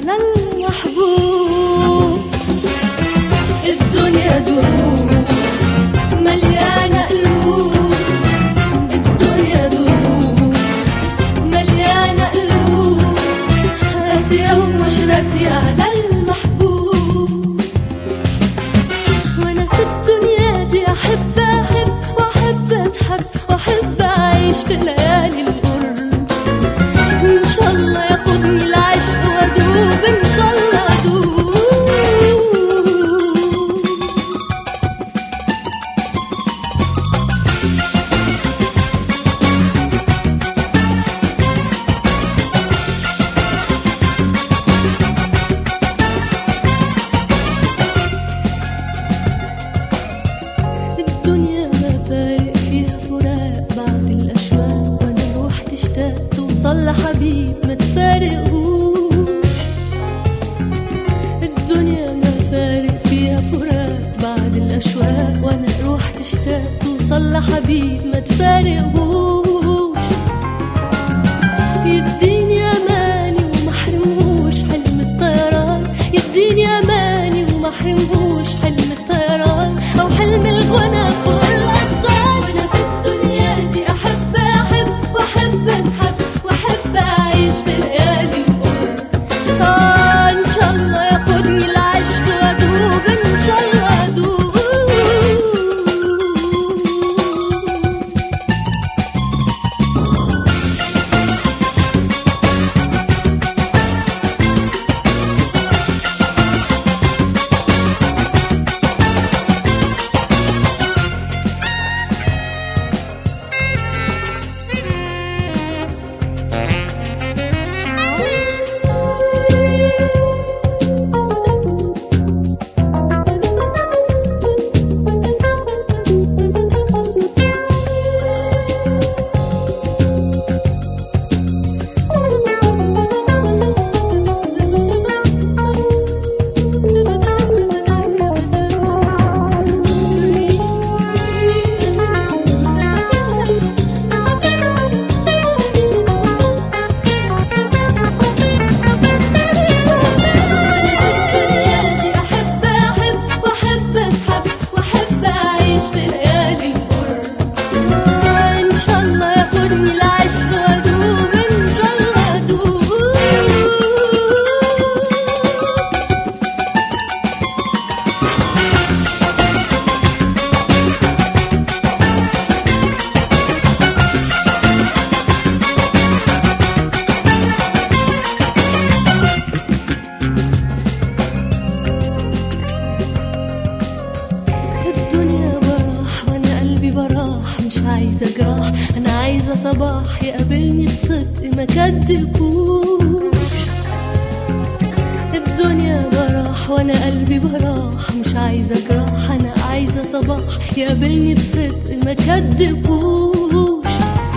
على المحبوب. الدنيا دروب مليانة قلوب، الدنيا دروب مليانة قلوب، قاسية ومش راسية على المحبوب. وانا في الدنيا دي احب احب واحب اتحب واحب اعيش في ليالي القرب. ان شاء الله ياخدني العشق وادوب، ان شاء الله ادوب. الدنيا ما فارق فيها فراق بعد الأشواق، وانا روح تشتاق توصل لحبيب ما تفارقهوش. الدنيا ما فارق فيها فراق بعد الأشواق، وانا روح تشتاق توصل لحبيب ما تفارقهوش. يديني أماني ومحرمهوش حلم الطيران، يديني أماني ومحرمهوش حلم الطيران أو حلم الغنى فوق الأغصان. وأنا في الدنيا دي أحب أحب وأحب أتحب وأحب أعيش في ليالي القرب. إن شاء الله ياخدني العشق وأدوب، إن شاء الله أدوب. الدنيا براح وانا قلبي براح، مش عايزة جراح انا عايزة صباح يقابلني بصدق ما كدبوش. الدنيا براح وانا قلبي براح، مش عايزة جراح انا عايزة صباح يقابلني بصدق ما كدبوش.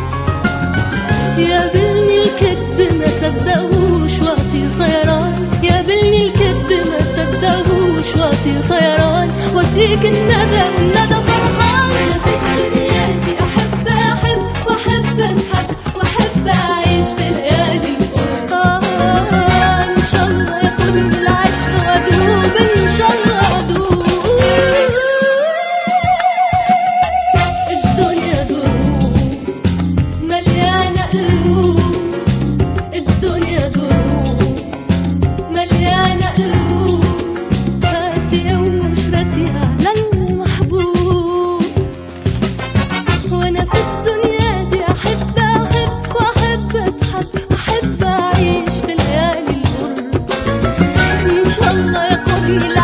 يقابلني الكذب ما صدقوش واطير طيران، يقابلني الكذب ما صدقوش واطير طيران، واسيك الندى والندى فرحان. انا في الدنيا دي احب احب واحب اتحب واحب اعيش في ليالي القرب. ان شاء الله ياخدني العشق وادوب، ان شاء الله ادوب. الدنيا دروب مليانة قلوب، الدنيا دروب مليانة قلوب، قاسية ومش راسية على المحبوب. وانا في الدنيا دي احب احب واحب اتحب واحب اعيش في ليالي القرب. ان شاء الله ياخدني